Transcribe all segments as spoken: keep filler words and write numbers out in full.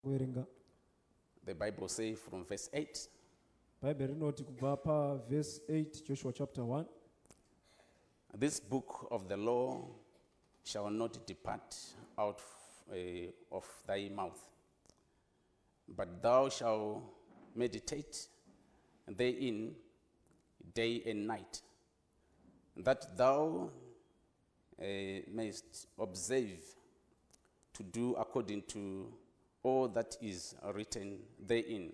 kuverenga. The Bible says from verse eight, Bible rinoti kubva pa verse eight, Joshua chapter one. this book of the law shall not depart out uh, of thy mouth, but thou shalt meditate therein day and night, that thou uh, mayst observe to do according to all that is written therein.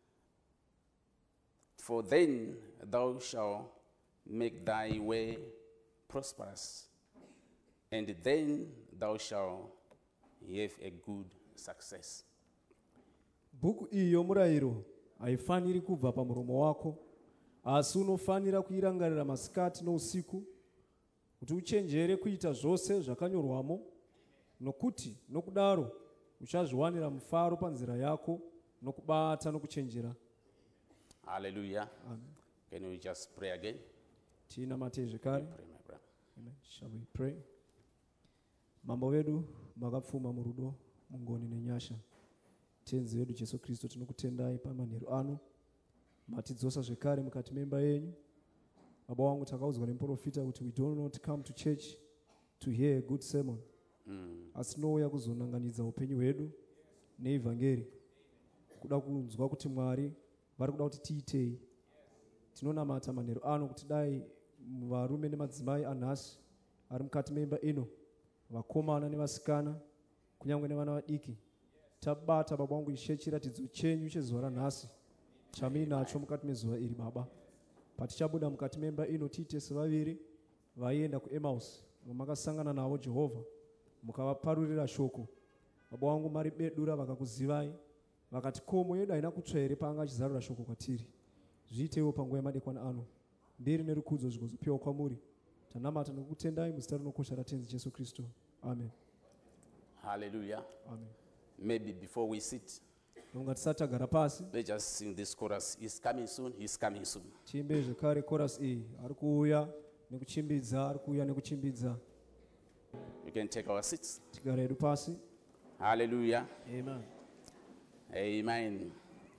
For then thou shalt make thy way prosperous, and then thou shalt have a good success. Bhuku iyi yomurayiro haifaniri kubva pamuromo wako, asi unofanira kuirangarira masikati nousiku, kuti uchenjere kuita zvose zvakanyorwamo, nokuti nokudaro uchazviwanira mufaro panzira yako nokubata nokuchenjera. Hallelujah. Amen. Can we just pray again? Tinamate zvekare. Pray, my brother. Amen. Shall we pray? Mambo vedu makapfuma murudo, mungoni nenyasha. Tenzi vedu Jesu Kristo tinokutendai pamanheru ano. Matidzosa zvekare mukati memba yenyu. Baba wangu takaudzwa nemuprofita kuti we do not come to church to hear a good sermon. Mm. Asi tinouya kuzonanganidza upenyu hwedu neevhangeri. Kuda kunzwa kuti Mwari vari kuda kuti tiitei. Tinonamata manheru ano kuti dai varume nemadzimai anhasi ari mukati memba ino, vakomana nevasikana, kunyange nevana vadiki, tabata Baba wangu ishe chiratidzo chenyu chezuva ranhasi chamuinacho mukati mezuva iri Baba. Patichabuda mukati memba ino tiite sevaviri vaienda kuEmaus, vamakasangana navo Jehovha, mukavaparurira shoko. Baba wangu mari bedura vakakuzivai, vakati komo yedu haina kutsva here paanga achizarura shoko kwatiri. Zviitewo panguva yemadekwana ano. Mbiri nerukudzo zvikozopiwa kwamuri. Tanamata nokutendai muzita rinokosha raTenzi Jesu Kristo. Amen. Hallelujah. Amen. Maybe before we sit, Ngatisati tagara pasi, let's just sing this chorus. He's coming soon, he's coming soon. tiimbe zvekare chorus iyi. Ari kuuya nekuchimbidza, ari kuuya nekuchimbidza. You can take our seats. Tigara hedu pasi. Hallelujah. Amen. Amen.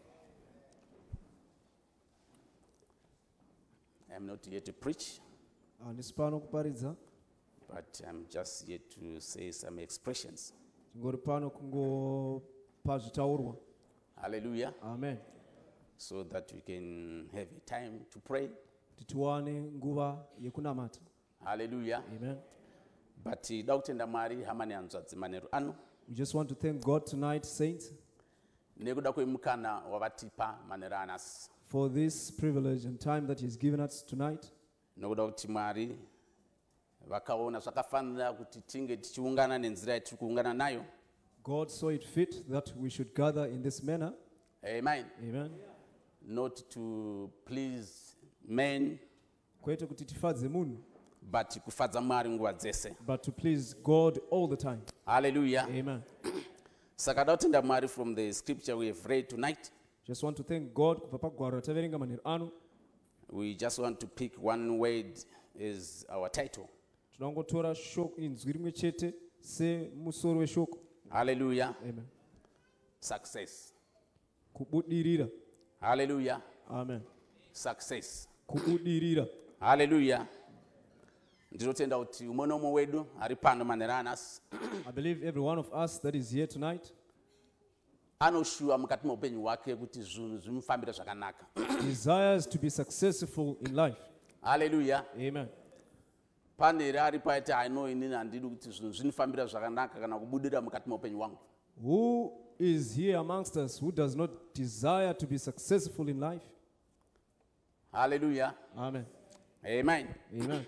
I'm not here to preach, Handisi pano kuparidza, but I'm just here to say some expressions. tingori pano kungopa zvitaurwa. Hallelujah. Amen. So that we can have a time to pray. Titiwane nguva yekunamata. Hallelujah. Amen. But dautenda Mwari hamani anzwadzi manheru ano We just want to thank God tonight, saints, nekuda kwemukana wavatipa manheru anasi, for this privilege and time that He has given us tonight. nokuda kuti Mwari vakaona zvakafanira kuti tinge tichiungana nenzira yatiri kuungana nayo. God saw it fit that we should gather in this manner. Amen. Amen. Not to please men, Kwete kuti tifadze munhu, but kufadza Mwari nguva dzese. but to please God all the time. Hallelujah. Amen. Saka dautenda Mwari from the scripture we have read tonight. Just want to thank God kubva pagwaro rataverenga manheru ano. We just want to pick one word as our title. Tinongotora shoko inzwi rimwe chete semusoro weshoko. Hallelujah. Amen. Success. Kubudirira. Hallelujah. Amen. Success. Kubudirira. Hallelujah. Ndinotenda kuti umwe nomwe wedu ari pano manheru anasi I believe every one of us that is here tonight anoshuwa mukati meupenyu hwake kuti zvinhu zvimufambire zvakanaka. desires to be successful in life. Hallelujah. Amen. Pane here ari paiti aino inini handidi kuti zvinhu zvinifambira zvakanaka kana kubudira mukati meupenyu hwangu. Who is here amongst us who does not desire to be successful in life? Hallelujah. Amen. Amen. Amen.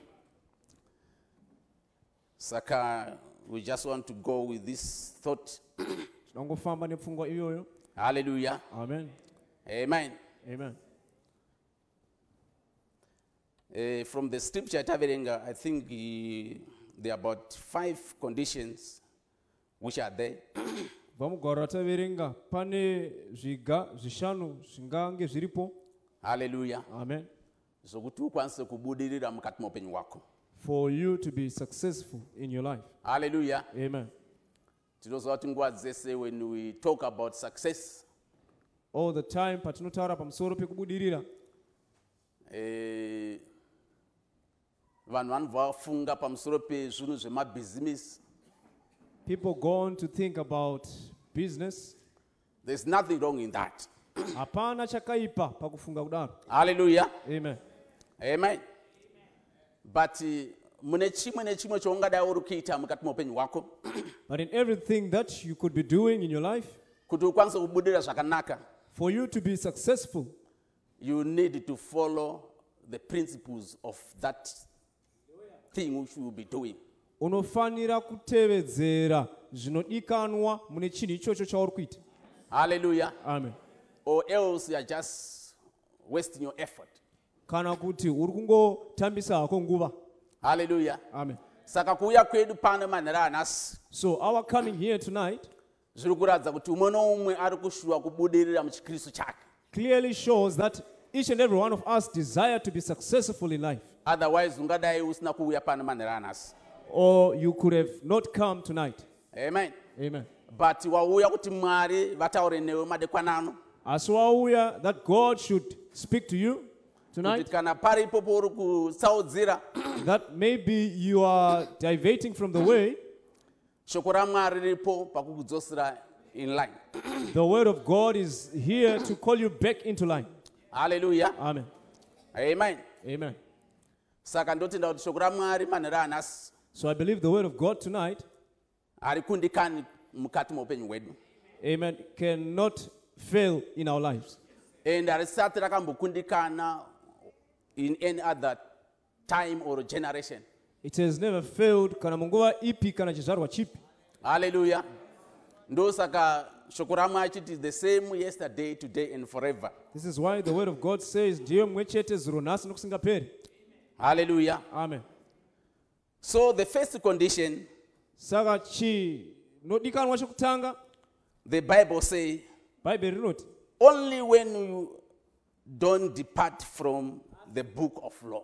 Saka we just want to go with this thought. Tinongofamba nepfungwa iyoyo. Hallelujah. Amen. Amen. Amen. Uh, from the scripture taverenga, I think uh, there are about five conditions which are there. Vamugwaro rataverenga pane zviga zvishanu zvingange zviripo. Hallelujah. Amen. Zokuti ukwanise kubudirira mukati meupenyu hwako. For you to be successful in your life. Hallelujah. Amen. Tinoziva kuti nguva dzese when we talk about success, all the time patinotaura pamusoro pekubudirira, eh, vanhu vanobva vafunga pamusoro pezvinhu zvemabhizimisi. people go on to think about business. There's nothing wrong in that. Hapana chakaipa pakufunga kudaro. Hallelujah. Amen. Amen. But eh, mune chimwe nechimwe chaungadai uri kuita mukati meupenyu hwako But in everything that you could be doing in your life, kuti ukwanise kubudirira zvakanaka, for you to be successful, you need to follow the principles of that thing which you will be doing. unofanira kutevedzera zvinodikanwa mune chinhu ichocho chauri kuita. Hallelujah. Amen. Or else you are just wasting your effort. Kana kuti uri kungotambisa hako nguva. Hallelujah. Amen. Saka kuuya kwedu pano manhero anhasi So our coming here tonight zviri kuratidza kuti umwe noumwe ari kushuva kubudirira muchikristu chake. clearly shows that each and every one of us desire to be successful in life. Otherwise ungadai usina kuuya pano manhero anhasi. Or you could have not come tonight. Amen. Amen. But wauya kuti Mwari vataure newe madekwanano. As wauya that God should speak to you Kuti tonight, kana paripo pouri kusaudzira, that maybe you are diverting from the way, shoko raMwari riripo pakukudzosera in line. the word of God is here to call you back into line. Hallelujah. Amen. Amen. Amen. Saka ndotenda kuti shoko raMwari manhero anhasi So I believe the word of God tonight, harikundikani mukati meupenyu hwedu. amen, cannot fail in our lives. And harisati rakambokundikana in any other time or generation. It has never failed kana munguva ipi kana chizvarwa chipi. Hallelujah. Ndosaka shoko raMwari chiti the same yesterday, today and forever. This is why the word of God says, ndiye mumwe chete zuro nhasi nokusingaperi. Hallelujah. Amen. So the first condition, Saka chinodikanwa chekutanga, the Bible says, Bible rinoti, only when you don't depart from the book of law.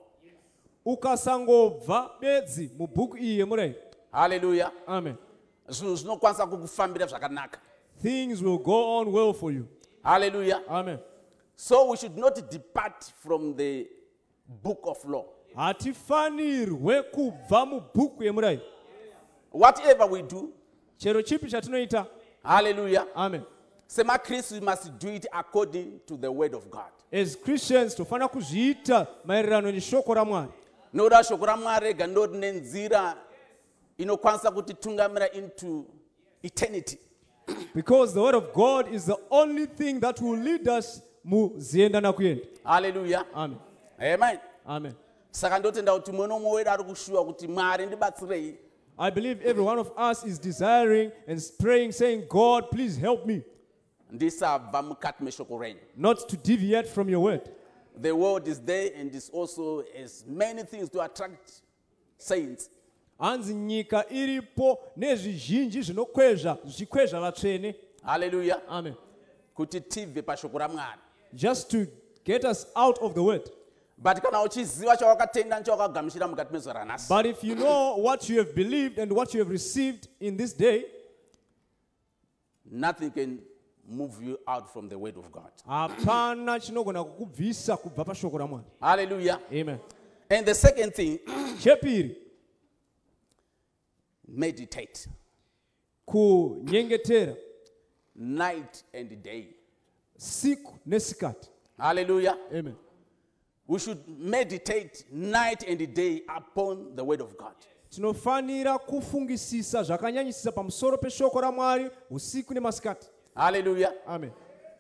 ukasangobva bedzi mubhuku iyi yemurayiro. Hallelujah. Amen. Zvinhu zvinokwanisa kukufambira zvakanaka. Things will go on well for you. Hallelujah. Amen. So we should not depart from the book of law. Hatifanirwe kubva mubhuku yemurayiro. Whatever we do, Chero chipi chatinoita. hallelujah, Amen. semakristu we must do it according to the word of God. As Christians tofanira kuzviita maererano neshoko raMwari. Noda shoko raMwari rega ndo rine nzira inokwanisa kutitungamira into eternity. Because the word of God is the only thing that will lead us muzienda nakuyenda. Hallelujah. Amen. Amen. Amen. Saka ndotenda kuti mwe nomwe wedu ari kushuva kuti Mwari ndibatsirei. I believe every one of us is desiring and praying, saying, God, please help me. Ndisabva mukati meshoko renyu. Not to deviate from your word. The word is there and is also has many things to attract saints. Hanzi nyika iripo nezvizhinji zvinokwezva zvichikwezva vatsvene. Hallelujah. Amen. Kuti tibve pashoko raMwari. Just to get us out of the word. But kana uchiziva chawakatenda nechawakagamuchira mukati mezuva ranhasi. But if you know what you have believed and what you have received in this day, nothing can move you out from the word of God. hapana chinogona kukubvisa kubva pashoko raMwari. Hallelujah. Amen. And the second thing, Chepiri, meditate kunyengetera night and day. siku nesikati. Hallelujah. Amen. We should meditate night and day upon the word of God. Tinofanira kufungisisa zvakanyanyisisa pamusoro peshoko raMwari usiku nemasikati. Hallelujah. Amen.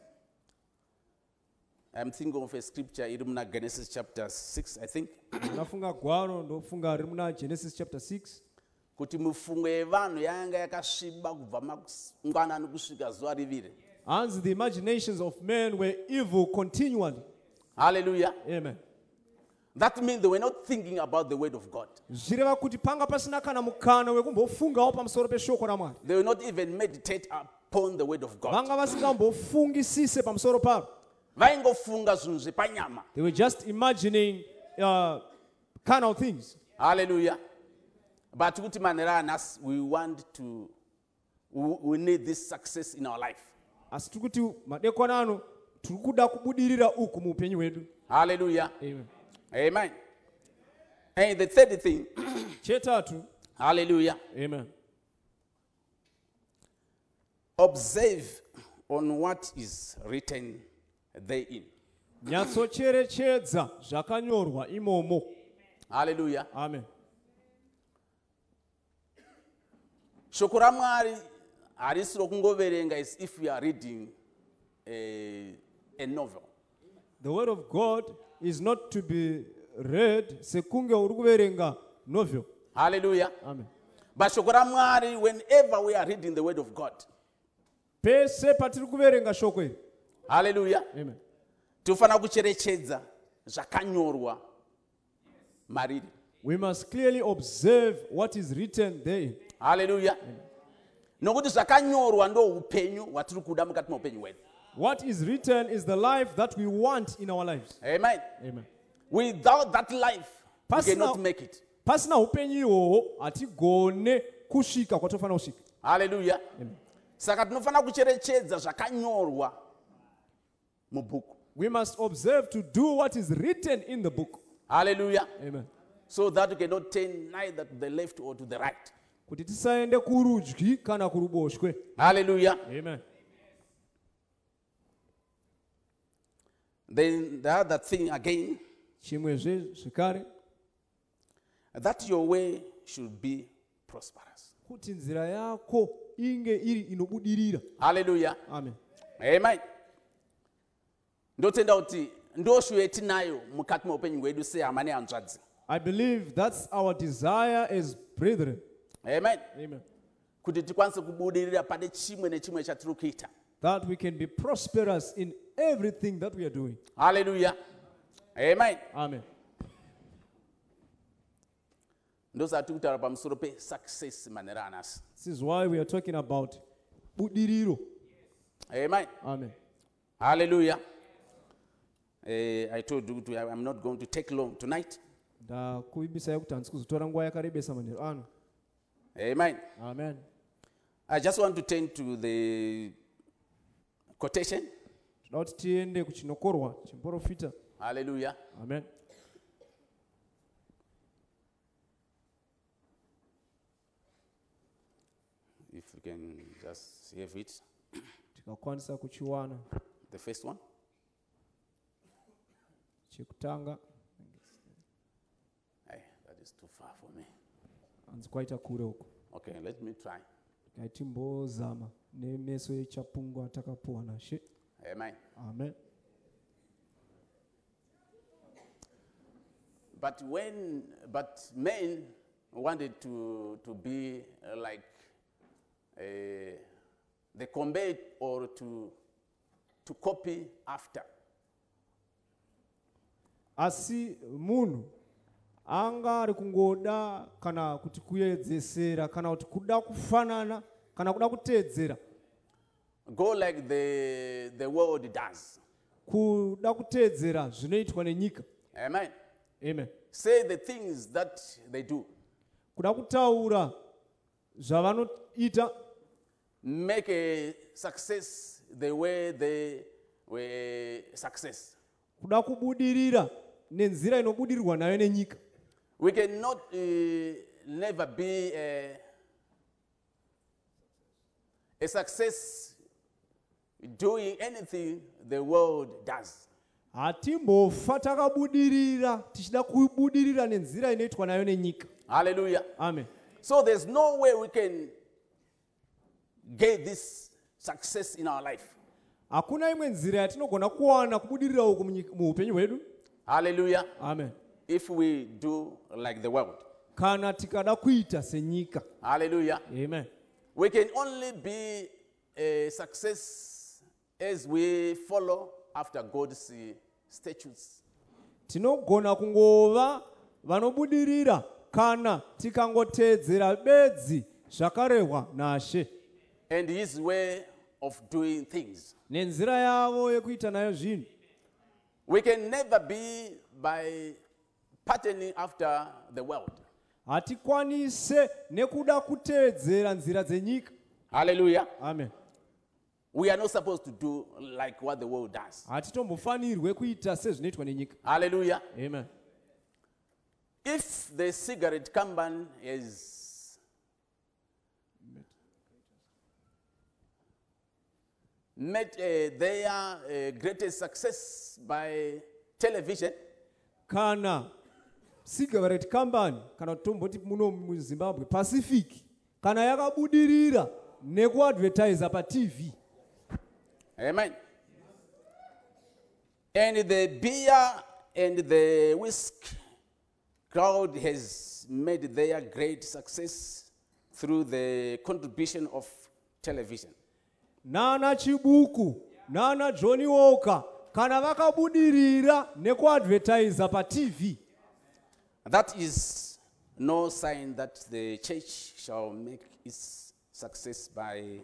I'm thinking of a scripture in Genesis chapter six, I think. Nafunga gwaro ndofunga riri muna Genesis chapter six. Kuti mifungo yevanhu yanga yakasviba kubva mangwanani kusvika zuva riviri. Hanzi the imaginations of men were evil continually. Hallelujah. Amen. That means they were not thinking about the word of God. Zvireva kuti panga pasina kana mukana wekumbofungawo pamusoro peshoko raMwari. They will not even meditate upon the word of God. Vanga vasingambofungisise pamusoro paro. Vaingofunga zvinhu zvepanyama. They were just imagining uh, carnal things. Hallelujah. But kuti manhero anhasi, we want to we, we need this success in our life. asi tiri kuti madekwana ano tiri kuda kubudirira uku muupenyu hwedu. Hallelujah. Amen. Amen. And the third thing, Chetatu. hallelujah, Amen. observe on what is written therein. Nyatsocherechedza zvakanyorwa imomo. Hallelujah. Amen. Shoko raMwari harisi rokungoverenga as if you are reading a, a novel. The word of God is not to be read sekunge uri kuverenga novel. Hallelujah. Amen. But shoko raMwari, whenever we are reading the word of God, Pese patiri kuverenga shoko iri. hallelujah, Amen. tofana kucherechedza zvakanyorwa mariri. We must clearly observe what is written there. Hallelujah. Nokuti zvakanyorwa ndo upenyu hwatiri kuda mukati meupenyu hwedu. What is written is the life that we want in our lives. Amen. Amen. Without that life, we Pasina- cannot make it. Pasina upenyu ihwohwo hatigone kusvika kwatofana kusvika. Hallelujah. Amen. Saka tinofana kucherechedza zvakanyorwa mubhuku. We must observe to do what is written in the book. Hallelujah. Amen. So that we cannot turn neither to the left or to the right. Kuti tisaende kurudyi kana kuruboshwe. Hallelujah. Amen. Then the other thing again, Chimwezve zvekare that your way should be prosperous. kuti nzira yako inge iri inobudirira. Hallelujah. Amen. Amen. Ndotenda kuti ndoshuwo yetinayo mukati meupenyu hwedu sehama nehanzvadzi. I believe that's our desire as brethren. Amen. Amen. Kuti tikwanise kubudirira pane chimwe nechimwe chatiri kuita. That we can be prosperous in everything that we are doing. Hallelujah. Amen. Amen. Ndosati kutaura pamusoro pe-success manhero anasi. This is why we are talking about budiriro. Amen. Amen. Hallelujah. Uh, I told you to, I'm not going to take long tonight. Ndakuimbisai kuti handisi kuzotora nguva yakarebesa manheru ano. Amen. Amen. I just want to turn to the quotation. Toda kuti tiende kuchinokorwa chimuprofita. Hallelujah. Amen. If you can just have it. Tikakwanisa kuchiwana. The first one. Chekutanga. Hey, that is too far for me. Hanzi kwaita kure uko. Okay, let me try. Ngatimbozama nemeso echapungu atakapuwa naShe. Amen. Amen. But when, but men wanted to, to be uh, like, uh, they compare it or to, to copy after. Asi munhu anga ari kungoda kana kuti kuedzesera kana kuti kuda kufanana kana kuda kuteedzera. Go like the, the world does. Kuda kuteedzera zvinoitwa nenyika. Amen. Amen. Say the things that they do. Kuda kutaura zvavanoita. Make a success the way they were success. Kuda kubudirira nenzira inobudirirwa nayo nenyika. We cannot uh, never be a, a success doing anything the world does. Hatimbofa takabudirira tichida kubudirira nenzira inoitwa nayo nenyika. Hallelujah. Amen. So there's no way we can get this success in our life. Hakuna imwe nzira yatinogona kuwana kubudirira uku muupenyu hwedu. Hallelujah. Amen. If we do like the world. Kana tikada kuita senyika. Hallelujah. Amen. We can only be a success as we follow after God's uh, statutes. Tinogona kungova vanobudirira kana tikangoteedzera bedzi zvakarehwa naShe. And his way of doing things. Nenzira yavo yekuita nayo zvinhu. We can never be by patterning after the world. Hatikwanise nekuda kuteedzera nzira dzenyika. Hallelujah. Amen. We are not supposed to do like what the world does. Hatitombofanirwe kuita sezvinoitwa nenyika. Hallelujah. Amen. If the cigarette company has made uh, their uh, greatest success by television, Kana cigarette company kana tomboti muno muZimbabwe Pacific kana yakabudirira nekuadvertise pa T V. amen. And the beer and the whiskey crowd has made their great success through the contribution of television. Nana Chibuku, Nana Johnny Walker, kana vakabudirira nekuadvertise pa T V. That is no sign that the church shall make its success by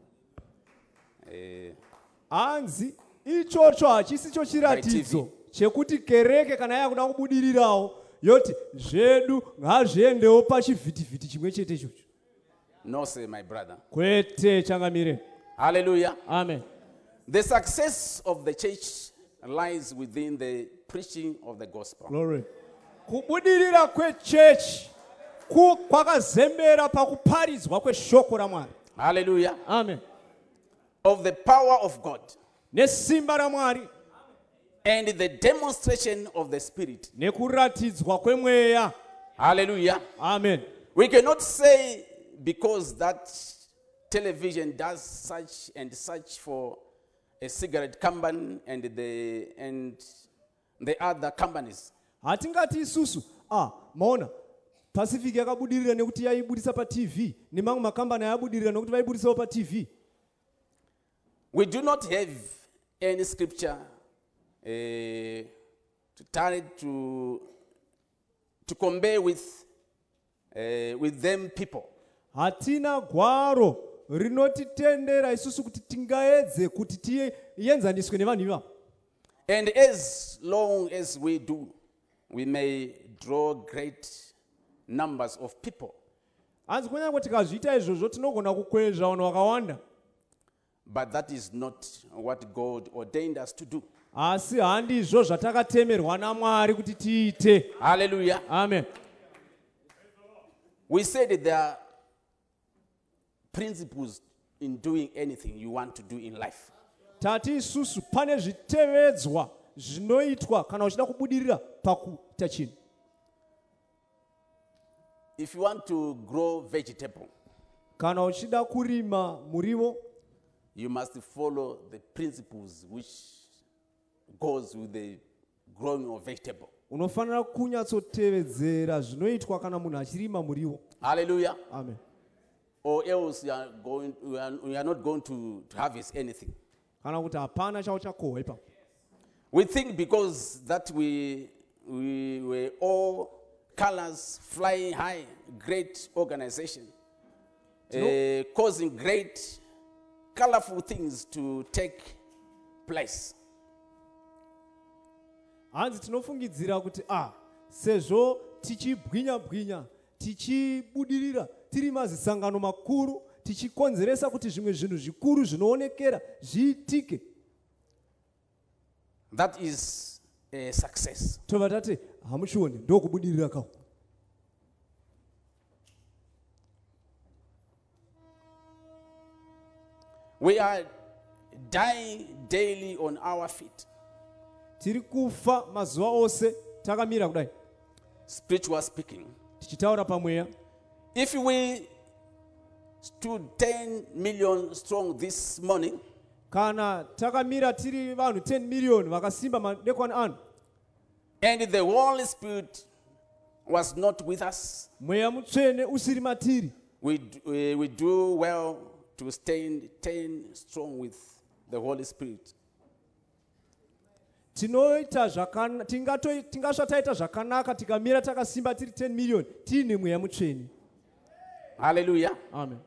uh, Anzi, ichocho hachisicho chiratidzo chekuti kereke kana yakuda kubudirirawo yoti zvedu ngazviendewo pachivhitivhiti chimwe chete ichocho. no, say, my brother. Kwete changamire. Hallelujah. Amen. The success of the church lies within the preaching of the gospel. Glory. Kubudirira kwechechi ku kwakazembera pakuparidzwa kweshoko raMwari. Hallelujah. Amen. Of the power of God Nesimba raMwari and the demonstration of the Spirit. nekuratidzwa kwemweya. Hallelujah. Amen. We cannot say because that television does such and such for a cigarette company and the and the other companies. Hatingati isusu ah maona Pacific yakabudirira nekuti yaibudisa pa T V nemamwe makambani ayabudirira nekuti vaibudisawo pa T V. We do not have any scripture uh, to try to to compare with uh, with them people. Hatina gwaro rinotitendera isusu kuti tingaedze kuti tienzaniswe nevanhu ivavo. And as long as we do, we may draw great numbers of people. Hanzi kunyange tikazviita izvozvo tinogona kukwezva vanhu vakawanda. But that is not what God ordained us to do. Asi handizvo zvatakatemerwa naMwari kuti tiite. Hallelujah. Amen. We said that there are principles in doing anything you want to do in life. Tati isusu pane zvitevedzwa zvinoitwa kana uchida kubudirira pakuita chinhu. If you want to grow vegetable, Kana uchida kurima muriwo, you must follow the principles which goes with the growing of vegetable. unofanira kunyatsotevedzera zvinoitwa kana munhu achirima muriwo. Hallelujah. Amen. Or else you are going, you are, you are not going to, to harvest anything. Kana kuti hapana chauchakohwa ipapo. We think because that we we were all colors flying high, great organization, uh, causing great colorful things to take place. Hanzi tinofungidzira kuti ah sezvo tichibwinya bwinya tichibudirira tiri mazisangano makuru tichikonzeresa kuti zvimwe zvinhu zvikuru zvinoonekera zviitike. That is a success. Tova tati hamuchione ndokubudirira kawo. We are dying daily on our feet. Tiri kufa mazuva ose takamira kudai. Spiritual speaking. Tichitaura pamweya. If we stood ten million strong this morning, kana takamira tiri vanhu ten million vakasimba madekwana ano, and the Holy Spirit was not with us, mweya mutsvene usiri matiri, we, we, we do well to stand ten strong with the Holy Spirit. tinoita zvakanaka tingato tingasva taita zvakanaka tikamira takasimba tiri ten million tiine mweya mutsvene. Hallelujah. Amen.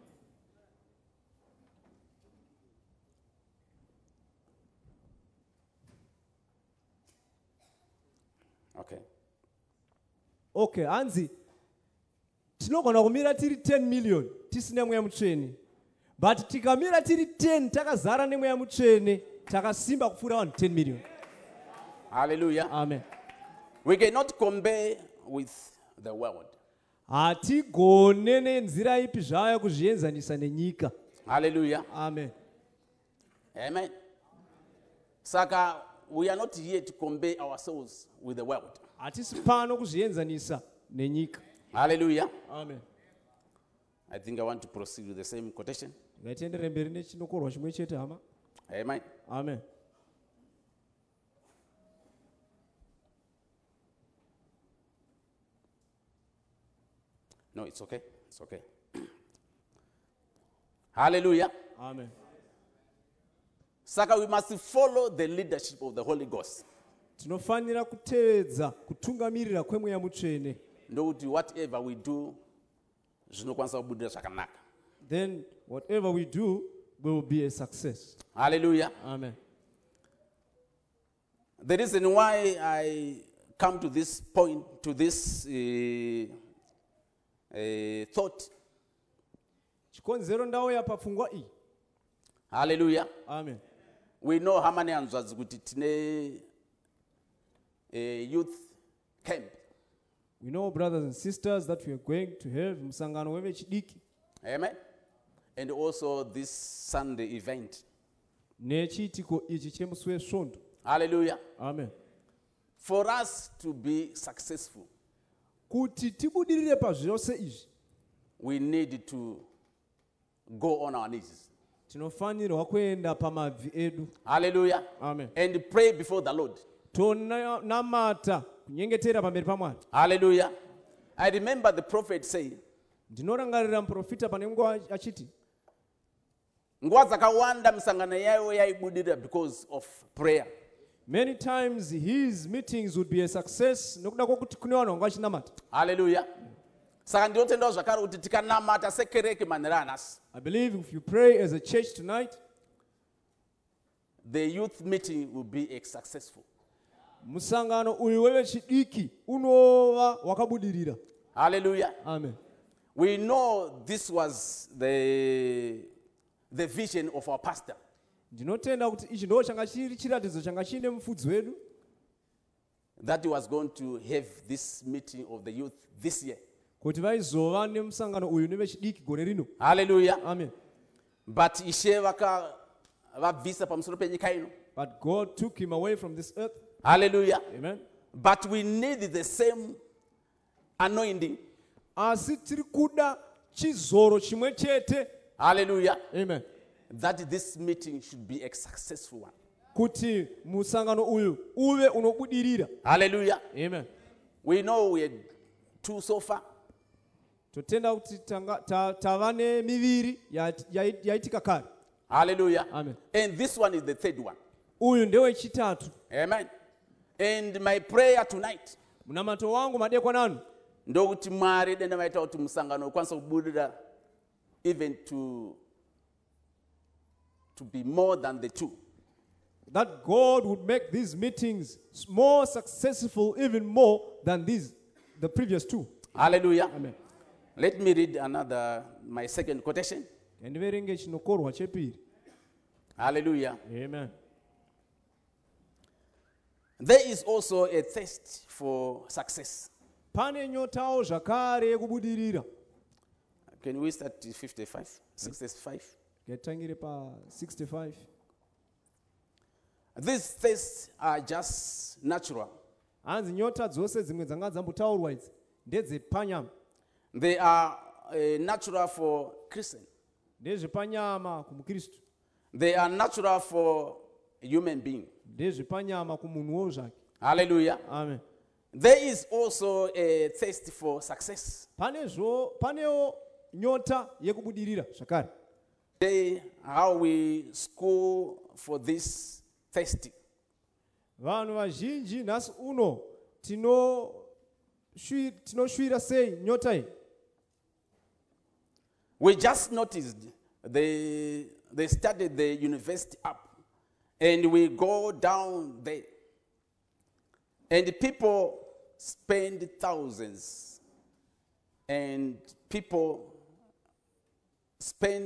Okay. Okay, hanzi tinogona kumira tiri ten million tisina mweya mutsvene, but tikamira tiri ten takazara nemweya mutsvene takasimba kupfuura vanhu ten million. Hallelujah. Amen. We cannot compare with the world. Hatigone nenzira ipi zvayo kuzvienzanisa nenyika. Hallelujah. Amen. Amen. Saka, we are not here to compare ourselves with the world. Hatisi pano kuzvienzanisa nenyika. Hallelujah. Amen. I think I want to proceed with the same quotation. Ngatienderere mberi nechinokorwa chimwe chete hama. Amen. Amen. No, it's okay. It's okay. Hallelujah. Amen. Saka, we must follow the leadership of the Holy Ghost. Tinofanira kutevedza kutungamirira kwemweya mutsvene. Ndokuti whatever we do, zvinokwanisa kubudira zvakanaka. Then whatever we do will be a success. Hallelujah. Amen. The reason why I come to this point, to this uh, uh, thought, Chikonzero ndauya papfungwa iyi. hallelujah, Amen. we know how many anzwadzi kuti tine a youth camp. We know, brothers and sisters, that we are going to have musangano wevechidiki Amen. And also this Sunday event. nechiitiko ichi chemusi wesvondo. Hallelujah. Amen. For us to be successful, Kuti tibudirire pazvose izvi, we need to go on our knees. tinofanirwa kuenda pamabvi edu. Hallelujah. Amen. And pray before the Lord. Tonamata kunyengetera pamberi paMwari. Hallelujah. I remember the prophet saying, Ndinorangarira muprofita pane nguva achiti, nguva dzakawanda misangano yayo yaibudira because of prayer. many times his meetings would be a success nokuda kwokuti kune vanhu vanga vachinamata. Hallelujah. Saka ndinotendawo zvakare kuti tikanamata sekereke manhero anhasi. I believe if you pray as a church tonight, the youth meeting will be a successful. musangano uyu wevechidiki unova wakabudirira. Hallelujah. Amen. We know this was the, the vision of our pastor. Ndinotenda kuti ichi ndo changa chiri chiratidzo changa chine mufudzi wedu, That he was going to have this meeting of the youth this year. kuti vaizova nemusangano uyu nevechidiki gore rino. Hallelujah. Amen. But ishe vaka vabvisa pamusoro penyika ino. But God took him away from this earth. Hallelujah. Amen. But we need the same anointing. Asi tiri kuda chizoro chimwe chete. Hallelujah. Amen. That this meeting should be a successful one. Kuti musangano uyu uve unobudirira. Hallelujah. Amen. We know we had two so far. Totenda kuti tanga- ta- tava nemiviri yait- yait- yaitika kare. Hallelujah. Amen. And this one is the third one. Uyu ndewechitatu. Amen. And my prayer tonight, Munamato wangu madekwananu ndokuti Mwari denda vaita kuti musangano ukwanisa kubudirira even to to be more than the two. that God would make these meetings more successful, even more than these, the previous two. Hallelujah. Amen. Let me read another, my second quotation. Ndiverenge chinokorwa chepiri. Hallelujah. Amen. There is also a thirst for success. Pane nyotawo zvakare yekubudirira. Can we start at fifty-five, sixty-five? Ngatitangire pa sixty-five. These thirsts are just natural. Hanzi nyota dzose dzimwe dzanga dzambotaurwa idzi ndedzepanyama. They are uh, natural for Christian. Ndezvepanyama kumukristu. They are natural for a human being. Ndezvepanyama kumunhuwo zvake. Hallelujah. Amen. There is also a thirst for success. Panezvo panewo nyota yekubudirira zvakare. Today, how we school for this thirst. Vanhu vazhinji nhasi uno tino shui- tinoshwira sei nyota iyi. We just noticed they, they started the university up and we go down there. And the people spend thousands and people spend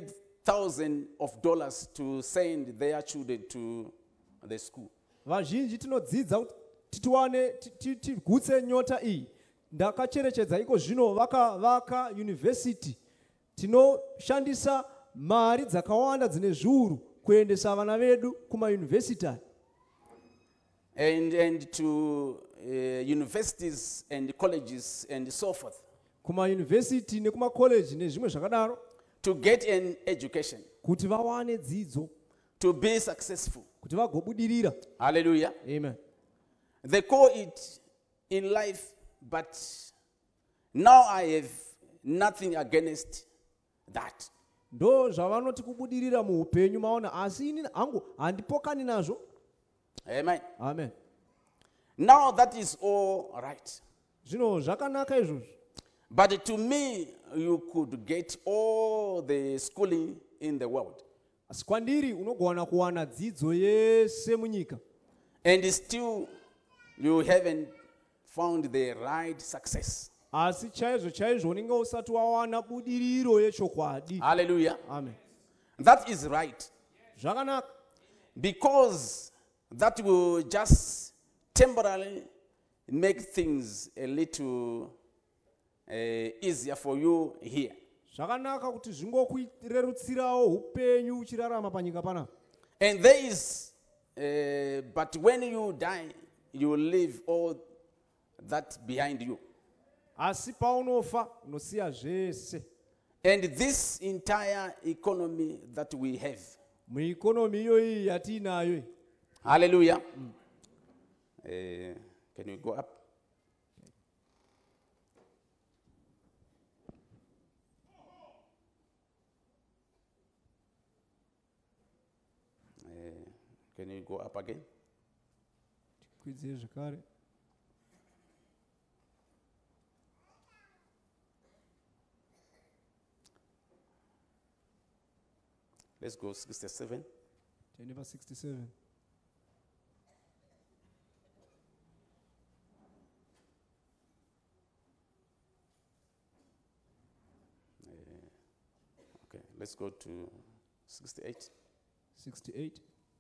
thousands of dollars to send their children to the school. vazhinji tinodzidza kuti titiwane ti- ti- tigutse nyota iyi. Ndakacherechedza iko zvino vakavaka yunivhesiti. Tinoshandisa mari dzakawanda dzine zviuru kuendesa vana vedu kumayunivhesiti aya. And, and to uh, universities and colleges and so forth Kumayunivhesiti nekumakoleji nezvimwe zvakadaro to get an education, kuti vawane dzidzo, to be successful. kuti vagobudirira. Hallelujah. Amen. They call it in life, but now I have nothing against that. Ndo zvavanoti kubudirira muupenyu maona, asi ini hangu handipokani nazvo. Amen. Amen. Now that is all right. Zvino zvakanaka izvozvo. But to me, you could get all the schooling in the world Asi kwandiri unogona kuwana dzidzo yese munyika, and still you haven't found the right success. asi chaizvo chaizvo unenge usati wawana budiriro yechokwadi. Hallelujah. Amen. That is right. Zvakanaka. Because that will just temporarily make things a little uh, easier for you here. Zvakanaka kuti zvingokurerutsirawo upenyu uchirarama panyika panapa. And there is, uh, but when you die, you will leave all that behind you. Asi paunofa unosiya zvese. And this entire economy that we have. Muikonomi iyoyi yatinayo. Hallelujah. Mm. Uh, can you go up? Uh, can you go up again? Kwidziye zvakare. Let's go sixty-seven. Tiende pa sixty-seven. Okay, let's go to sixty-eight. sixty-eight.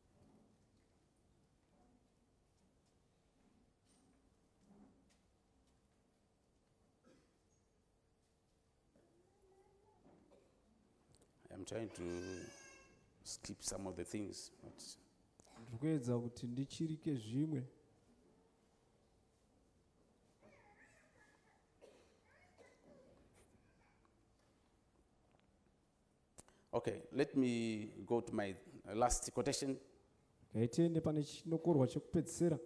I'm trying to skip some of the things. But Ndikuedza kuti ndichirike zvimwe. okay, let me go to my last quotation. Okay, tiende pane chinokorwa chekupedzisira.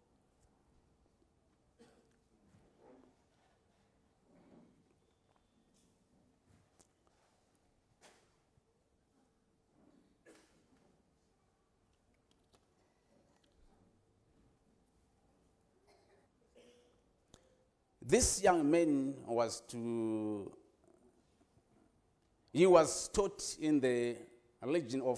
This young man was to, he was taught in the religion of,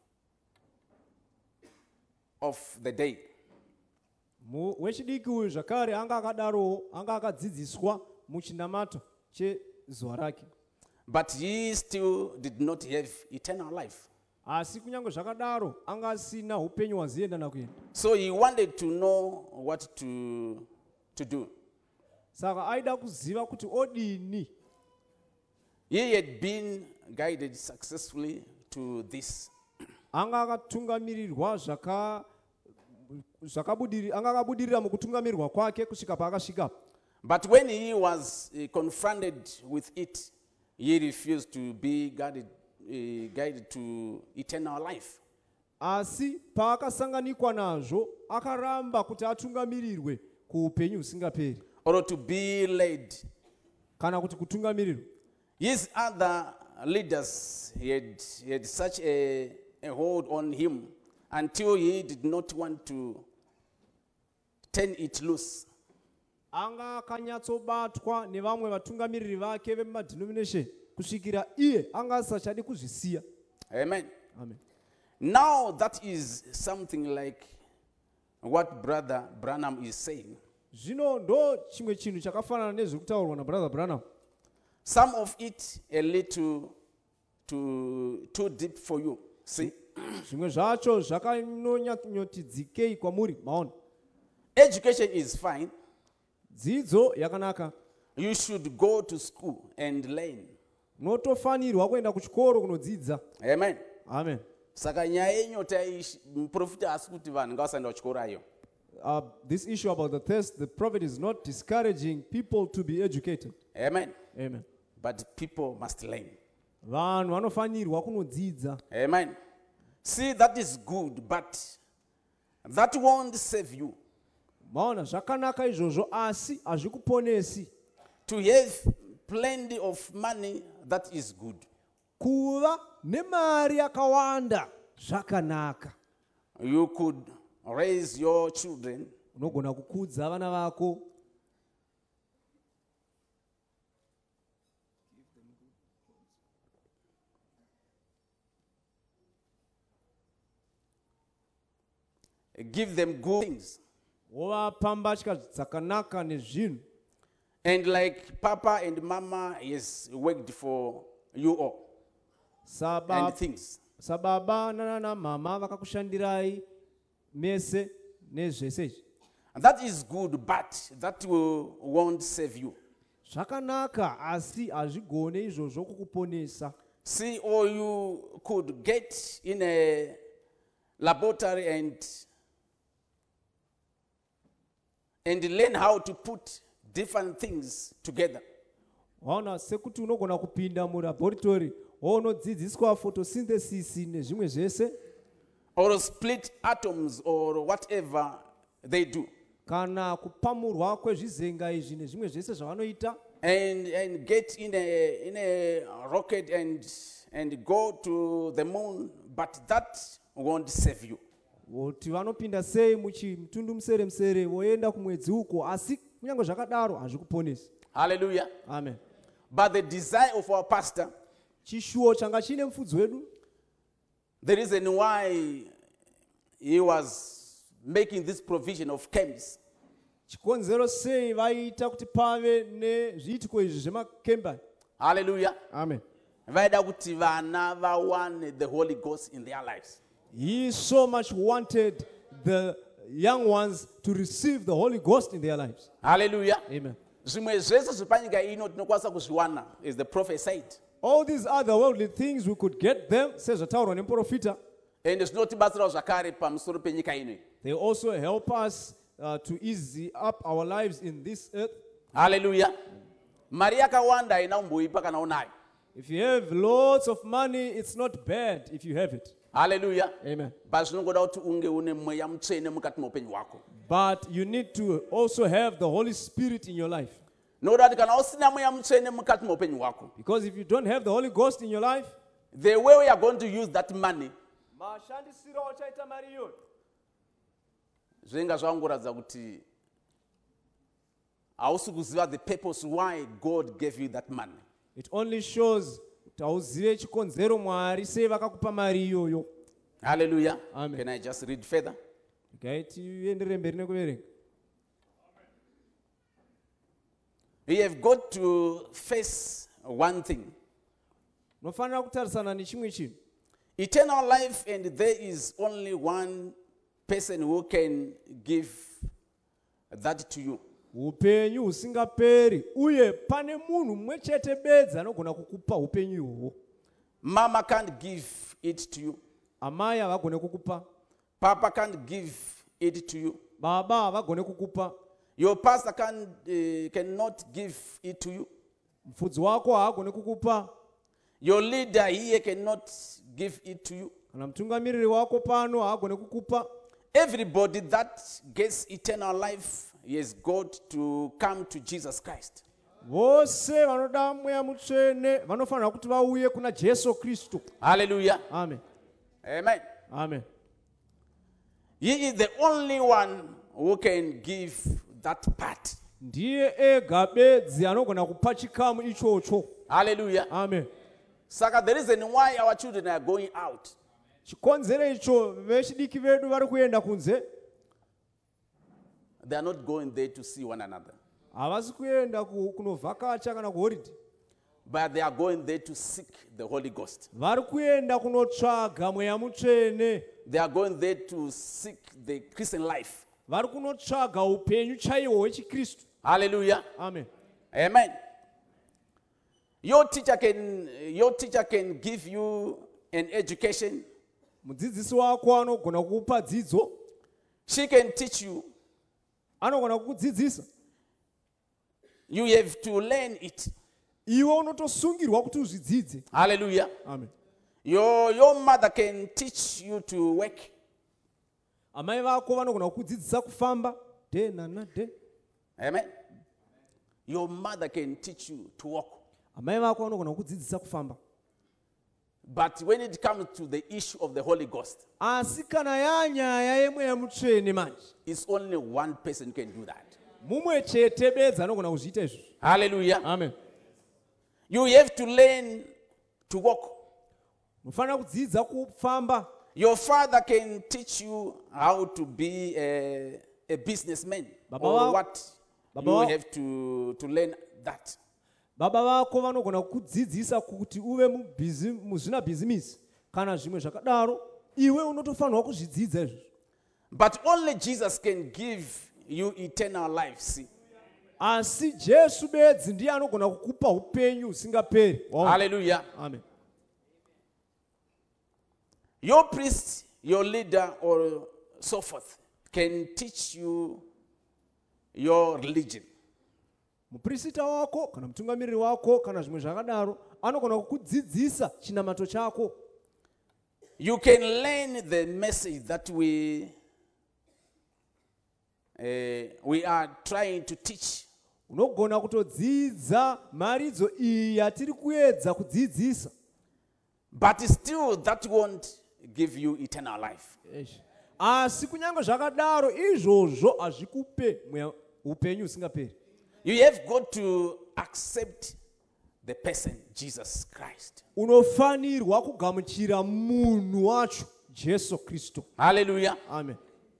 of the day. Mu- Wechidiki uyu zvakare anga akadarowo, anga akadzidziswa muchinamato chezuva rake. But he still did not have eternal life. Asi kunyange zvakadaro anga asina upenyu hwaziendana kuenda. So he wanted to know what to, to do. Saka aida kuziva kuti odini. He had been guided successfully to this. Anga akatungamirirwa zvaka zvakabudiri anga akabudirira mukutungamirirwa kwake kusvika paakasvika. But when he was uh, confronted with it, he refused to be guided, uh, guided to eternal life. Asi paakasanganikwa nazvo akaramba kuti atungamirirwe kuupenyu husingaperi Or to be led. kana kuti kutungamirirwa. His other leaders he had, he had such a, a hold on him until he did not want to turn it loose. Anga akanyatsobatwa nevamwe vatungamiriri vake vemumadenomination kusvikira iye anga asachadi kuzvisiya. Amen. Amen. Now that is something like what Brother Branham is saying. Zvino ndo chimwe chinhu chakafanana nezviri kutaurwa nabrother Branham. Some of it a little too, too deep for you. See? zvimwe zvacho zvakanonyatsoti kwamuri. Maona, Education is fine. dzidzo yakanaka, You should go to school and learn. munotofanirwa kuenda kuchikoro kunodzidza. Amen. Amen. Saka nyaya yenyota muprofita asi kuti vanhu ngavasaenda kuchikoro ayo. Uh, this issue about the thirst, the prophet is not discouraging people to be educated. Amen. Amen. But people must learn. Vanhu vanofanirwa kunodzidza. Amen. See, that is good, but that won't save you. Maona, zvakanaka izvozvo asi hazvikuponesi. To have plenty of money, that is good. Kuva nemari yakawanda zvakanaka. You could raise your children. Unogona kukudza vana vako. Give them good things. Wovapa mbatya dzakanaka nezvinhu. And like Papa and Mama has worked for you all. Sababa, And things. sababa nana mama vakakushandirai mese nezvese. And that is good, but that will, won't save you. Zvakanaka asi hazvigone izvozvo kukuponesa. See, or you could get in a laboratory and and learn how to put different things together. Waona sekuti unogona kupinda mulaboratory wounodzidziswa photosynthesis nezvimwe zvese. Or split atoms or whatever they do. Kana kupamurwa kwezvizenga izvi nezvimwe zvese zvavanoita. And and get in a in a rocket and and go to the moon, but that won't save you. Voti vanopinda sei muchimutundu musere musere voenda kumwedzi uko asi kunyange zvakadaro hazvikuponesi. Hallelujah. Amen. But the desire of our pastor, Chishuwo changa chine mufudzi wedu, the reason why he was making this provision of camps, chikonzero sei vaita kuti pave nezviitiko izvi zvemakemba. hallelujah, Amen. vaida kuti vana vawane the Holy Ghost in their lives. He so much wanted the young ones to receive the Holy Ghost in their lives. Hallelujah. Amen. Zvimwe zvese zvepanyika ino tinokwanisa kuzviwana, as the prophet said. All these other worldly things we could get them, says zvataurwa nemuprofita. And zvinotibatsirawo zvakare pamusoro penyika ino. They also help us uh, to ease up our lives in this earth. Hallelujah. Mari yakawanda haina kumboipa kana unayo. If you have lots of money, it's not bad if you have it. Hallelujah. Amen. But zvinongoda kuti unge une mweya mutsvene mukati meupenyu hwako. But you need to also have the Holy Spirit in your life. Nokuti kana usina mweya mutsvene mukati meupenyu hwako, Because if you don't have the Holy Ghost in your life, the way we are going to use that money mashandisiro achaita mari iyoyo zvenga zvangoratidza kuti hausi kuziva the purpose why God gave you that money. it only shows kuti hauzive chikonzero Mwari sei vakakupa mari iyoyo. Hallelujah. Amen. Can I just read further? Okay, tienderere mberi nekuverenga. We have got to face one thing. Unofanira kutarisana nechimwe chinhu. Eternal life, and there is only one person who can give that to you. Upenyu husingaperi uye pane munhu mumwe chete bedzi anogona kukupa upenyu ihwohwo. Mama can't give it to you. Amai havagone kukupa. Papa can't give it to you. Baba havagone kukupa. Your pastor can, uh, cannot give it to you. Mufudzi wako haagone kukupa. Your leader here cannot give it to you. Kana mutungamiriri wako pano haagone kukupa. Everybody that gets eternal life has got to come to Jesus Christ. Vose vanoda mweya mutsvene vanofanira kuti vauye kuna Jesu Kristu. Hallelujah. Amen. Amen. Amen. He is the only one who can give that part. Ndiye ega bedzi anogona kupa chikamu ichocho. Hallelujah. Amen. Saka the reason why our children are going out, Chikonzero icho vechidiki vedu vari kuenda kunze. they are not going there to see one another. Havasi kuenda kunovhakacha kana kuhoride. but they are going there to seek the Holy Ghost. vari kuenda kunotsvaga mweya mutsvene, They are going there to seek the Christian life. vari kunotsvaga upenyu chaihwo hwechikristu. Hallelujah. Amen. Amen. Your teacher can, your teacher can give you an education. Mudzidzisi wako anogona kukupa dzidzo, She can teach you. anogona kukudzidzisa. You have to learn it. Iwe unotosungirwa kuti uzvidzidze. Hallelujah. Amen. Your, your mother can teach you to work. Amai vako vanogona kukudzidzisa kufamba day na day. Amen. Your mother can teach you to walk. Amai vako vanogona kukudzidzisa kufamba. But when it comes to the issue of the Holy Ghost, Asi kana yanyaya yemweya mutsvene manje, it's only one person who can do that. mumwe chete bedza anogona kuzviita izvi. Hallelujah. Amen. You have to learn to walk. Mufanira kudzidza kufamba. Your father can teach you how to be a, a businessman. Baba or wa- what Baba you wa- have to, to learn that. Baba vako vanogona kukudzidzisa kuti uve mubhizi- muzvina bhizimisi kana zvimwe zvakadaro, iwe unotofanirwa kuzvidzidza izvi. But only Jesus can give you eternal life. See? Asi Jesu bedzi ndiye anogona kukupa upenyu usingaperi. Waona? Hallelujah. Amen. Your priest, your leader, or so forth can teach you your religion. Muprista wako kana mutungamiriri wako kana zvimwe zvakadaro anogona kukudzidzisa chinamato chako. You can learn the message that we, uh, we are trying to teach. Unogona kutodzidza maridzo iyi yatiri kuedza kudzidzisa. But still, that won't give you eternal life. Eish. Asi kunyange zvakadaro izvozvo hazvikupe mweya- upenyu usingaperi. You have got to accept the person, Jesus Christ. Unofanirwa kugamuchira munhu wacho Jesu Kristu. Hallelujah. Amen.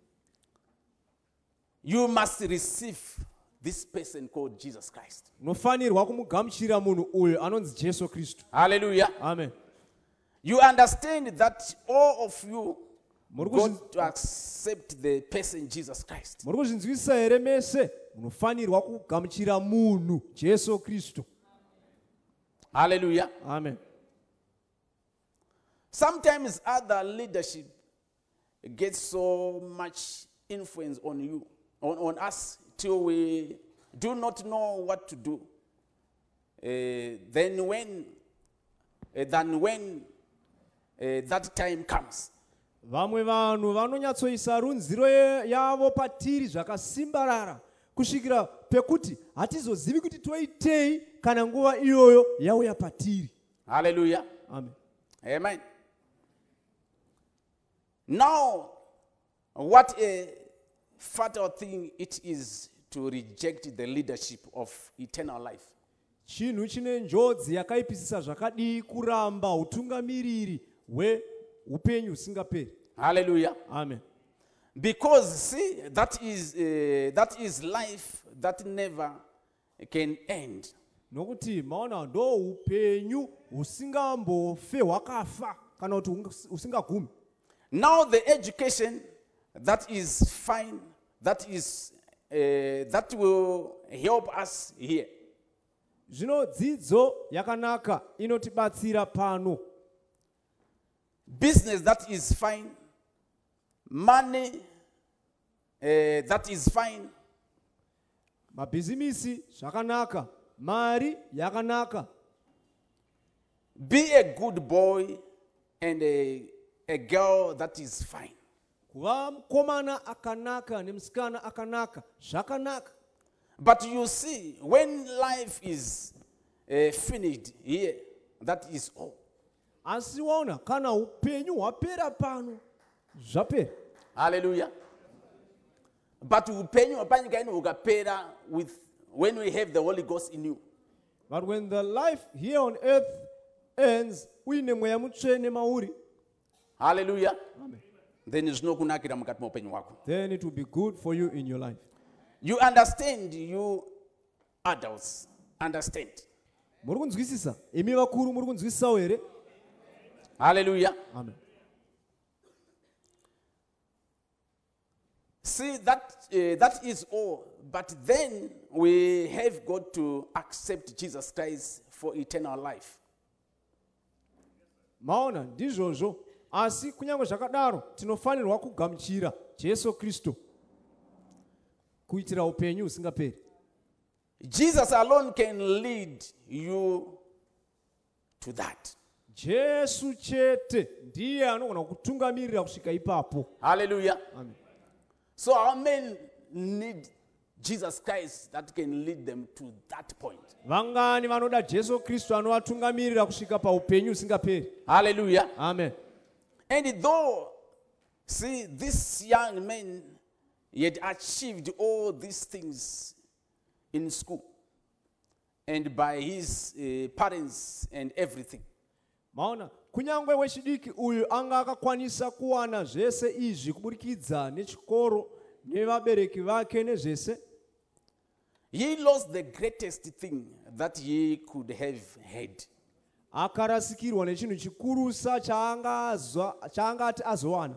You must receive this person called Jesus Christ. Unofanirwa kumugamuchira munhu uyo anonzi Jesu Kristu. Hallelujah. Amen. You understand that all of you Muri kuzvi- got to accept the person, Jesus Christ. muri kuzvinzwisisa here mese? Unofanirwa kugamuchira munhu Jesu Kristu. Hallelujah. Amen. Sometimes other leadership gets so much influence on you, on, on us, till we do not know what to do. Uh, then when, uh, then when uh, that time comes, Vamwe vanhu vanonyatsoisa runziro ye- yavo patiri zvakasimbarara kusvikira pekuti hatizozivi kuti toitei kana nguva iyoyo yauya patiri. hallelujah, Amen. amen. Now, what a fatal thing it is to reject the leadership of eternal life. Chinhu chine njodzi yakaipisisa zvakadii kuramba utungamiriri hweupenyu husingaperi. Hallelujah. Amen. Because see, that is uh, that is life that never can end. Nokuti maona ndo upenyu husingambofe hwakafa kana kuti hunga- husingagumi. Now the education that is fine, that is uh, that will help us here. Zvino dzidzo yakanaka inotibatsira pano. Business that is fine, money uh, that is fine. Mabhizimisi zvakanaka, mari yakanaka. Be a good boy and a, a girl that is fine. Kuva mukomana akanaka nemusikana akanaka zvakanaka. But you see, when life is uh, finished here, that is all. Asi waona kana upenyu hwapera pano zvapera. Hallelujah. But upenyu hapanyika ino ukapera with when we have the Holy Ghost in you. But when the life here on earth ends, uine mweya mutsvene mauri, Hallelujah. Amen, Then it's no kunakira mukati maupenyu wako. then it will be good for you in your life. You understand, you adults understand muri kunzwisisa imi vakuru muri kunzwisisawo here? Hallelujah. Amen. See, that, uh, that is all. But then we have got to accept Jesus Christ for eternal life. Maona ndizvozvo, asi kunyange zvakadaro tinofanirwa kugamuchira Jesu Kristu kuitira upenyu husingaperi. Jesus alone can lead you to that. Jesu chete ndiye anogona kutungamirira kusvika ipapo. Hallelujah. Amen. So our men need Jesus Christ that can lead them to that point. Vangani vanoda Jesu Kristu anovatungamirira kusvika paupenyu husingaperi. Hallelujah. Amen. And though, see, this young man, he had achieved all these things in school and by his uh, parents and everything. Maona, kunyangwe wechidiki uyu anga akakwanisa kuwana zvese izvi kuburikidza nechikoro nevabereki vake nezvese. He lost the greatest thing that he could have had. Akarasikirwa nechinhu chikurusa chaangati azowana.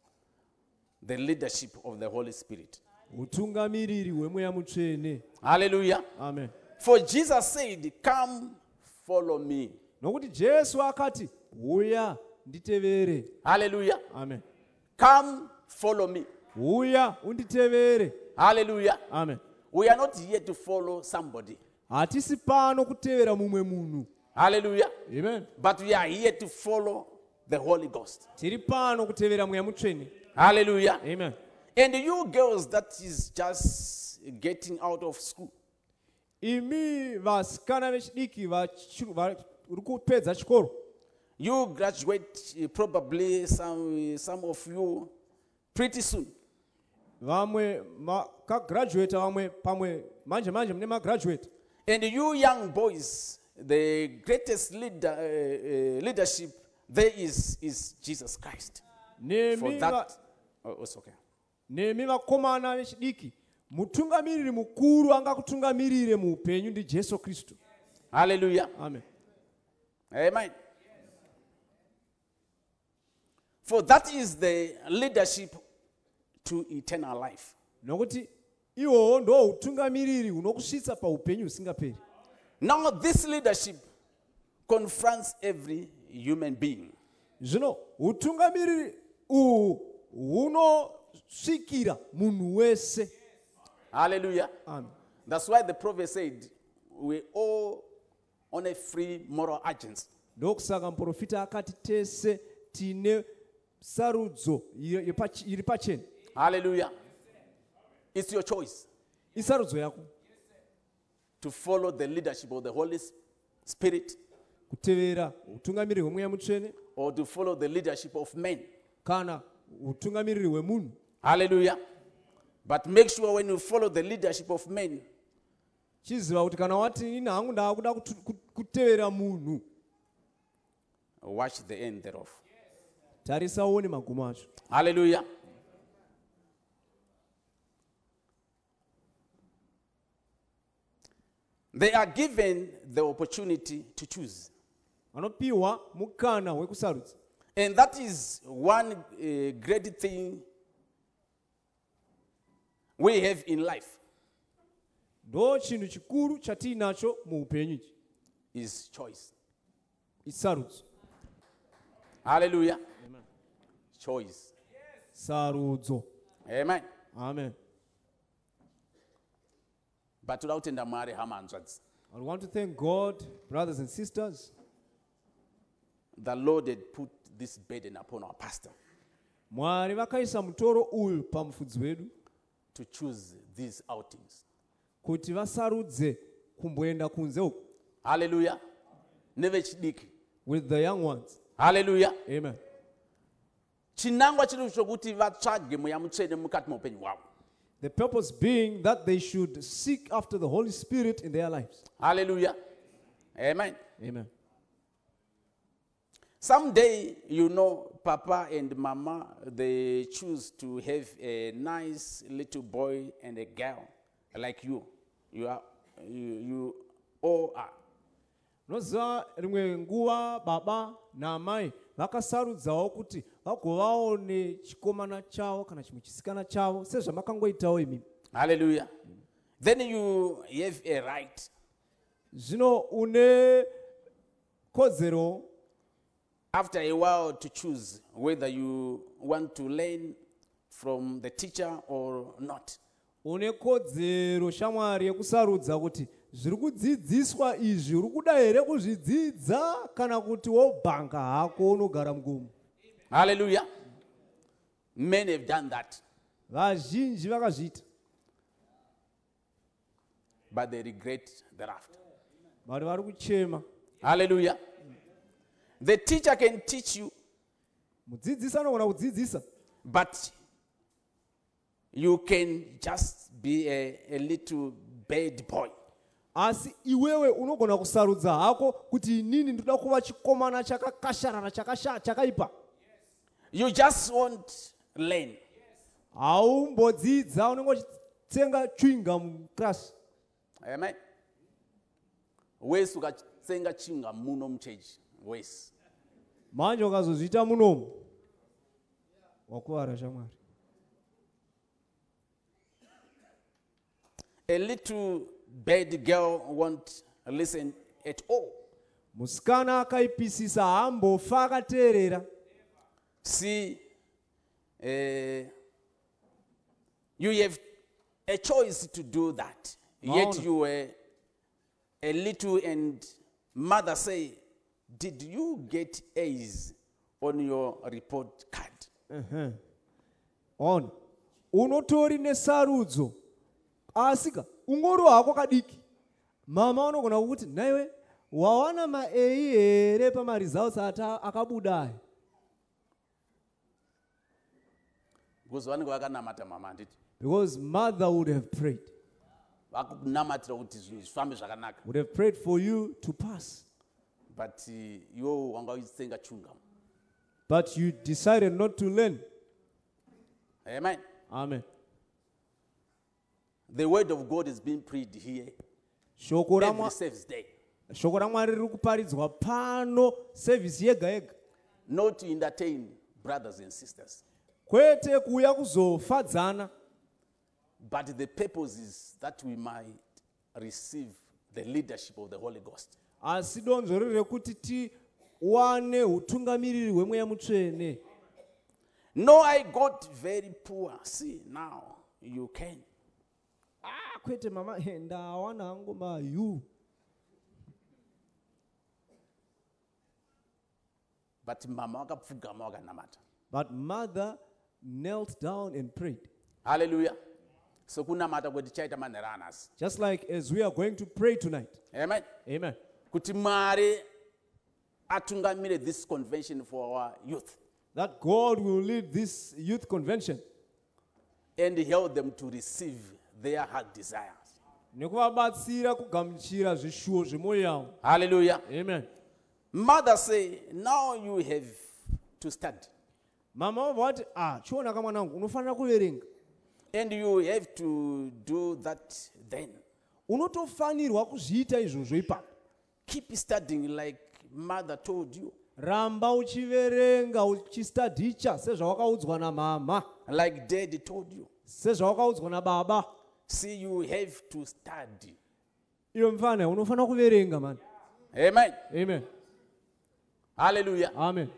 The leadership of the Holy Spirit. Utungamiriri hwemweya mutsvene. Hallelujah. Amen. For Jesus said, "Come, follow me." Nokuti Jesu akati, uya nditevere. Hallelujah. Amen. Come, follow me. Uya unditevere. Hallelujah. Amen. We are not here to follow somebody. Hatisi pano kutevera mumwe munhu. Hallelujah. Amen. But we are here to follow the Holy Ghost. Tiri pano kutevera mweya mutsvene. Hallelujah. Amen. And you girls that is just getting out of school, Imi vasikana vechidiki vari kupedza chikoro. you graduate uh, probably some, some of you pretty soon. Vamwe makagraduate, vamwe pamwe manje manje mune magraduate. And you young boys, the greatest leader, uh, uh, leadership there is, is Jesus Christ. For Nemi va- that, oh, it's okay. nemi vakomana vechidiki mutungamiriri mukuru angakutungamirire muupenyu ndi Jesu Kristu. Hallelujah. Amen. Amen. For that is the leadership to eternal life. Nokuti iwowo ndo utungamiriri unokusvitsa paupenyu husingaperi. Now this leadership confronts every human being. Zvino utungamiriri uhu hunosvikira munhu wese. Hallelujah. Amen. That's why the prophet said, we all on a free moral agency. Ndokusaka muprofita akati tese tine sarudzo iri pachena. Hallelujah. It's your choice Isarudzo yako to follow the leadership of the Holy Spirit kutevera utungamiriri hwemweya mutsvene or to follow the leadership of men. kana utungamiriri hwemunhu. Hallelujah. But make sure when you follow the leadership of men, Chiziva kuti kana wati ini hangu ndaakuda kutu- kutevera munhu, watch the end thereof. tarisa uone magumo acho. Hallelujah. They are given the opportunity to choose. Vanopiwa mukana wekusarudza. And that is one uh, great thing we have in life, Ndo chinhu chikuru chatiinacho muupenyu ichi, is choice. isarudzo. Hallelujah. Amen. Choice. Sarudzo. Amen. Amen. But without in the Mari Hamanzwads, I want to thank God, brothers and sisters. the Lord had put this burden upon our pastor Mwari vakaisa mutoro uyu pamufudzi wedu to choose these outings. kuti vasarudze kumboenda kunze uku Hallelujah. Never chidiki. with the young ones. Hallelujah. Amen. Chinangwa chiri chokuti vatsvage mweya mutsvene mukati meupenyu hwavo. The purpose being that they should seek after the Holy Spirit in their lives. Hallelujah. Amen. Amen. Someday, you know, Papa and Mama, they choose to have a nice little boy and a girl like you. You are, you, you all are. Noziva rimwe nguva baba naamai vakasarudzawo kuti vagovaone chikomana chavo kana chimwe chisikana chavo sezvamakangoitawo imimi. Hallelujah. Then you have a right Zvino une kodzero after a while to choose whether you want to learn from the teacher or not. une kodzero shamwari yekusarudza kuti zviri kudzidziswa izvi uri kuda here kuzvidzidza kana kuti wobhanga hako unogara mugomo. Hallelujah. Many have done that, Vazhinji vakazviita but they regret thereafter. vari vari kuchema. Hallelujah. The teacher can teach you, Mudzidzisi anogona kudzidzisa, but you can just be a, a little bad boy. asi iwewe unogona kusarudza hako kuti inini ndoda kuva chikomana chakakasharara chakasha- chakaipa. You just won't learn. Haumbodzidza, unongotsenga chwinga muklasi. Amen. Wesi ukatsenga chinga muno muchechi. Wesi. Manje ukazozviita munomu wakuvara shamwari. A little bad girl won't listen at all. Musikana akaipisisa haambofa akateerera. See, uh, you have a choice to do that. Yet Maona. you were a little and mother say, did you get A's on your report card? Ehe. Ona, unotori nesarudzo asika ungori hako kadiki. Mama unogona kuti naiwe wawana ma-A here pamaresults ata akabuda. Because vanenge vakanamata mama handiti. Because mother would have prayed, Vakunamatira kuti zvinhu zvifambe zvakanaka. would have prayed for you to pass. But uh, iwo wanga uchitsenga chunga. But you decided not to learn. Amen. Amen. The word of God is being preached here Shoko every ramwa- service day. shoko raMwari riri kuparidzwa pano service yega yega. Not to entertain brothers and sisters. Kwete kuuya kuzofadzana, But the purpose is that we might receive the leadership of the Holy Ghost. asi donzvo riri rekuti tiwane utungamiriri hwemweya mutsvene. No, I got very poor. See, now you can. Ah, kwete mama, he, ndawana hangu mayu. But mama wakapfugama wakanamata. But mother knelt down and prayed. Hallelujah. So kunamata kwedu chaita manhero anhasi. Just like as we are going to pray tonight. Amen. Amen. Kuti Mwari atungamire this convention for our youth That God will lead this youth convention and help them to receive their heart desires. nekuvabatsira kugamuchira zvishuwo zvemwoyo yavo. Hallelujah. Amen. Mother say, now you have to study. Mama vabva vati, ah, chionaka mwanangu, unofanira kuverenga. And you have to do that then. Unotofanirwa kuzviita izvozvo ipapo. Keep studying like mother told you. Ramba uchiverenga uchistadhicha sezvawakaudzwa namama, Like daddy told you. sezvawakaudzwa nababa. See, you have to study. Iwe mfana unofanira kuverenga mani. Amen. Amen. Hallelujah. Amen.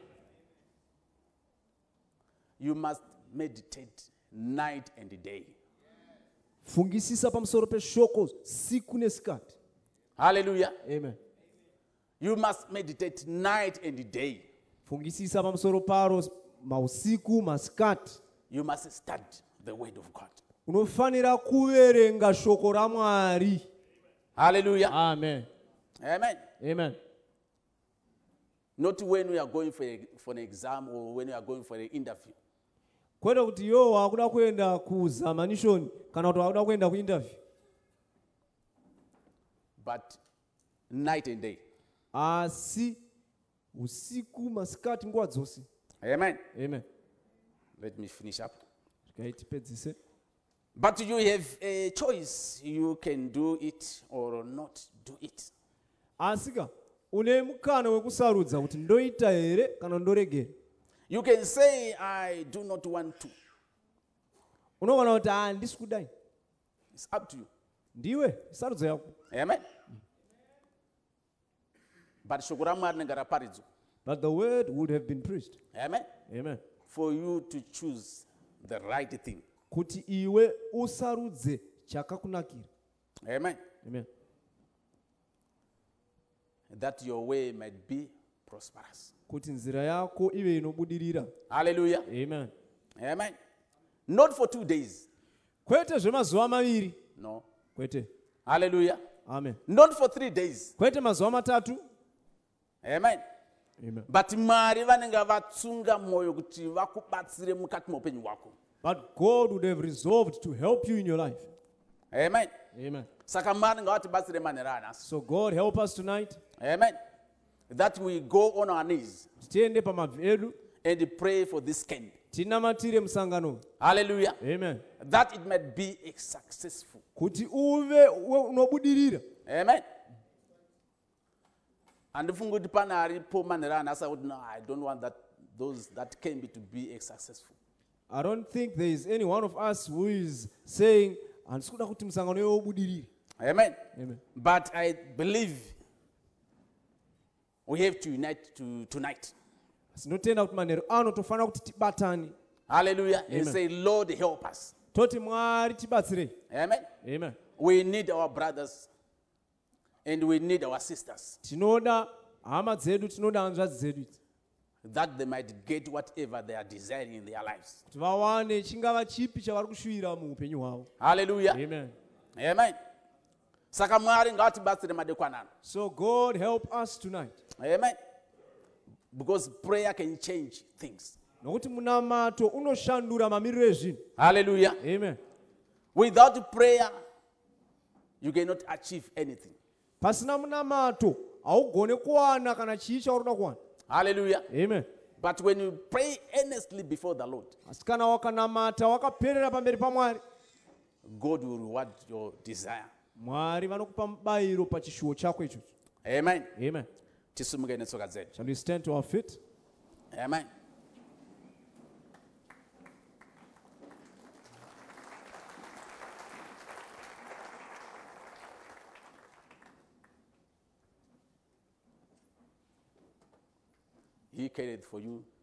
You must meditate night and day. Fungisisa pamusoro peshoko siku nesikati. Hallelujah. Amen. You must meditate night and day. Fungisisa pamusoro paro mausiku masikati. You must study the word of God. Unofanira kuverenga shoko raMwari. Hallelujah. Amen. Amen. Amen. Not when we are going for, a, for an exam or when we are going for an interview. Kwete kuti yo wakuda kuenda kuzamanishoni kana kuti wakuda kuenda kuinterview. But night and day. Asi usiku masikati nguva dzose. Amen. Amen. Let me finish up. Tipedzise. But you have a choice. You can do it or not do it. Asika une mukana wekusarudza kuti ndoita here kana ndoregera. You can say, I do not want to. Unogona kuti handisi kudai. It's up to you. Ndiwe sarudzo yako. Amen. But shoko raMwari rinenge raparidzwa. But the word would have been preached. Amen. Amen. For you to choose the right thing. Kuti iwe usarudze chakakunakira. Amen. Amen. That your way might be prosperous. Kuti nzira yako iwe inobudirira. Hallelujah. Amen. Amen. Not for two days. Kwete zvemazuva maviri. No. Kwete. Hallelujah. Amen. Not for three days. Kwete mazuva matatu. Amen. Amen. But Mwari vanenge vatsunga moyo kuti vakubatsire mukati meupenyu hwako. But God would have resolved to help you in your life. Amen. Amen. Saka Mwari ngavatibatsire manhero anhasi. So God help us tonight. Amen. That we go on our knees Tiende pamabvi edu. and pray for this camp. Tinamatire musangano. Hallelujah. Amen. That it might be successful. Kuti uve unobudirira. Amen. And if we pana aripo manhero anhasi, I would no, I don't want that those that camp to be successful. I don't think there is any one of us who is saying handisi kuda kuti musangano iwe ubudirire. Amen. Amen. But I believe we have to unite to, tonight. Sinotenda kuti manhero ano tofana kuti tibatani. Hallelujah. Amen. And say, Lord, help us. Toti Mwari tibatsire. Amen. Amen. We need our brothers and we need our sisters Tinoda hama dzedu, tinoda hanzvadzi zedu idzi. that they might get whatever they are desiring in their lives. Kuti vawane chingava chipi chavari kushuvira muupenyu hwavo. Hallelujah. Amen. Amen. Saka Mwari ngatibatsire madekwanano. So God help us tonight. Amen. Because prayer can change things. Nokuti munamato unoshandura mamiriro ezvinhu. Hallelujah. Amen. Without prayer, you cannot achieve anything. Pasina munamato haugone kuwana kana chii chaunoda kuwana. Hallelujah. Amen. But when you pray earnestly before the Lord, Asi kana wakanamata wakaperera pamberi paMwari, God will reward your desire. Mwari vanokupa mubayiro pachishuwo chako ichocho. Amen. Amen. Tisumuke netsoka dzedu. Shall we stand to our feet? Amen. He cared for you